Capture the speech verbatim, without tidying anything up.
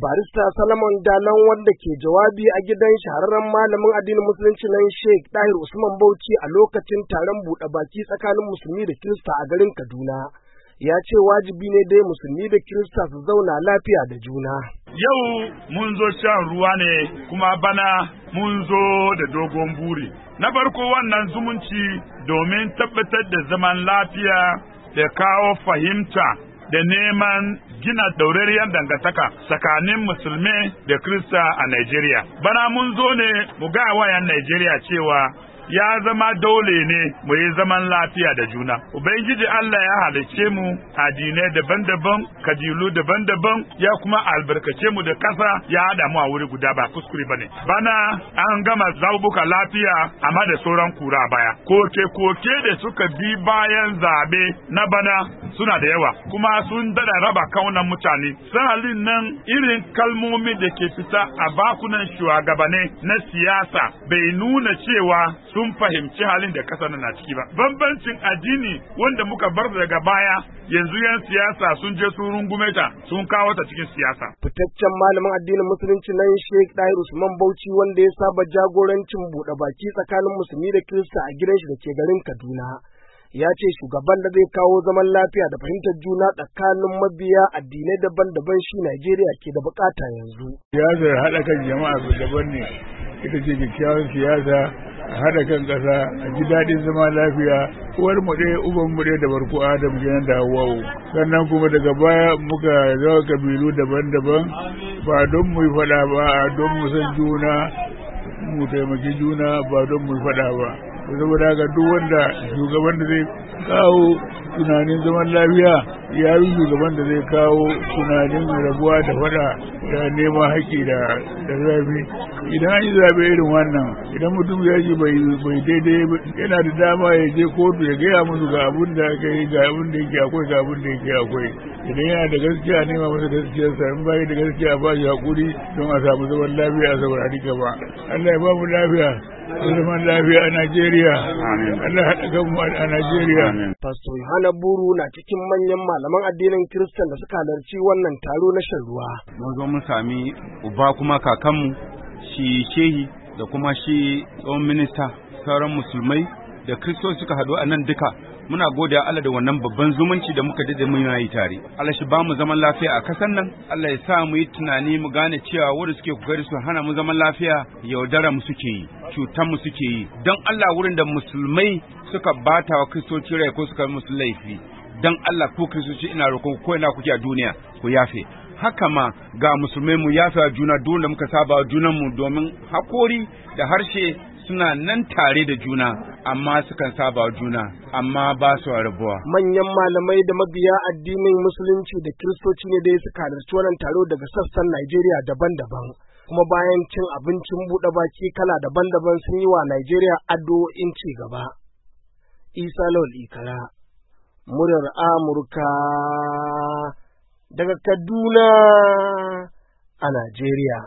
barista Salomon Dalon wanda ke jawabi a gidan shahararren malamin addinin musulunci nan Sheikh Dahir Usman Bauchi a lokacin taron buɗe baki tsakanin musulmi da Kirista a garin Kaduna. Ya ce wajibi ne dai musulmi da Kirista su zauna lafiya da juna. Yau mun zo shan ruwa ne kuma bana mun zo da dogon buri. Na farko wannan zumunci domin tabbatar da zaman lafiya da kawo fahimta da neman gina daurariyar dangantaka tsakanin musulmi da Kirista a Najeriya. Bana mun zo ne mu ga wayan Najeriya cewa ya zama dole ne mu yi zaman lafiya da juna. Ubangiji Allah ya halicce mu addinai daban-daban, kabilu daban-daban, ya kuma albarkace mu da kasa ya haɗa mu a wuri guda ba kuskure bane. Bana an gama zabuka lafiya amma da sauran kura baya. Koke-koke da suka bi bayan zabe na bana suna da yawa, kuma sun dada raba kaunan mutane. Sahalin nan irin kalmomi da ke fita a bakunan shugabanni na siyasa bai nuna cewa sun fahimci halin da kasar na ciki ba. Bambancin addini wanda muka bar daga baya yanzu yan siyasa sun je sun rungume ta sun kawo ta cikin siyasa. Fitaccen malamin addinin musulunci nan Sheikh Dahir Usman Bauchi wanda ya saba jagorancin buɗe baki tsakanin musulmi da Kirista a gidan shi da ke garin Kaduna. Ya ce shugaban da zai kawo zaman lafiya da fahimtar juna tsakanin mabiya addinai daban-daban shi Najeriya ke da bukata yanzu. Siyasar haɗa kan jama'a daban ne, ita ce kyakkyawan siyasa a haɗa kan ƙasa a ji daɗin zama lafiya, uwar mu ɗaya uban mu ɗaya da barku Adam kenan da Hawwa'u. Sannan kuma daga baya muka zama kabilu daban-daban ba don mu yi faɗa ba, don mu san juna mu taimaki juna ba don mu yi faɗa ba. Saboda haka duk wanda shugaban da zai kawo tunanin zaman lafiya ya yi shugaban da zai kawo tunanin rabuwa da fada da neman haƙƙi da zafi. Idan an yi zaɓe irin wannan, idan mutum ya ji bai daidai yana da dama ya je kotu ya gaya musu ga abin da aka yi, ga abin da yake akwai, ga abin da yake akwai. Idan yana da gaskiya nema masa gaskiyarsa, in bai da gaskiya ba shi haƙuri don a samu zaman lafiya a saurari gaba. Allah ya ba mu lafiya. zaman lafiya a Najeriya. Allah haɗa kanmu a Najeriya. Pastor Yohana Buru na cikin manyan malaman addinin Kiristan da suka halarci wannan taro na shan ruwa. Mun zo mun sami uba kuma kakanmu shi shehi da kuma shi tsohon minista, sauran musulmai da Kiristoci suka haɗu a nan duka. Muna gode Allah da wannan babban zumunci da muka dade mun yi tare. Allah shi ba mu zaman lafiya a kasan nan. Allah ya sa mu yi tunani mu gane cewa wanda suke kokari su hana mu zaman lafiya yaudara mu suke yi, cutar mu suke yi. Don Allah wurin da musulmai suka bata wa Kiristoci rai ko suka musu laifi, don Allah ku Kiristoci ina roƙon ko ina kuke a duniya ku yafe. Haka ma ga musulmai mu yafe a juna duk da muka saba junan mu, domin hakori da harshe suna nan tare da juna amma sukan saba juna amma ba su rabuwa. Manyan malamai da mabiya addinin musulunci da Kiristoci ne dai suka halarci wannan taro daga sassan Najeriya daban-daban. Kuma bayan cin abincin buɗe baki kala daban-daban sun yi wa Najeriya addu'o'in ci gaba. Isa Lawal Ikara, muryar Amurka daga Kaduna a Najeriya.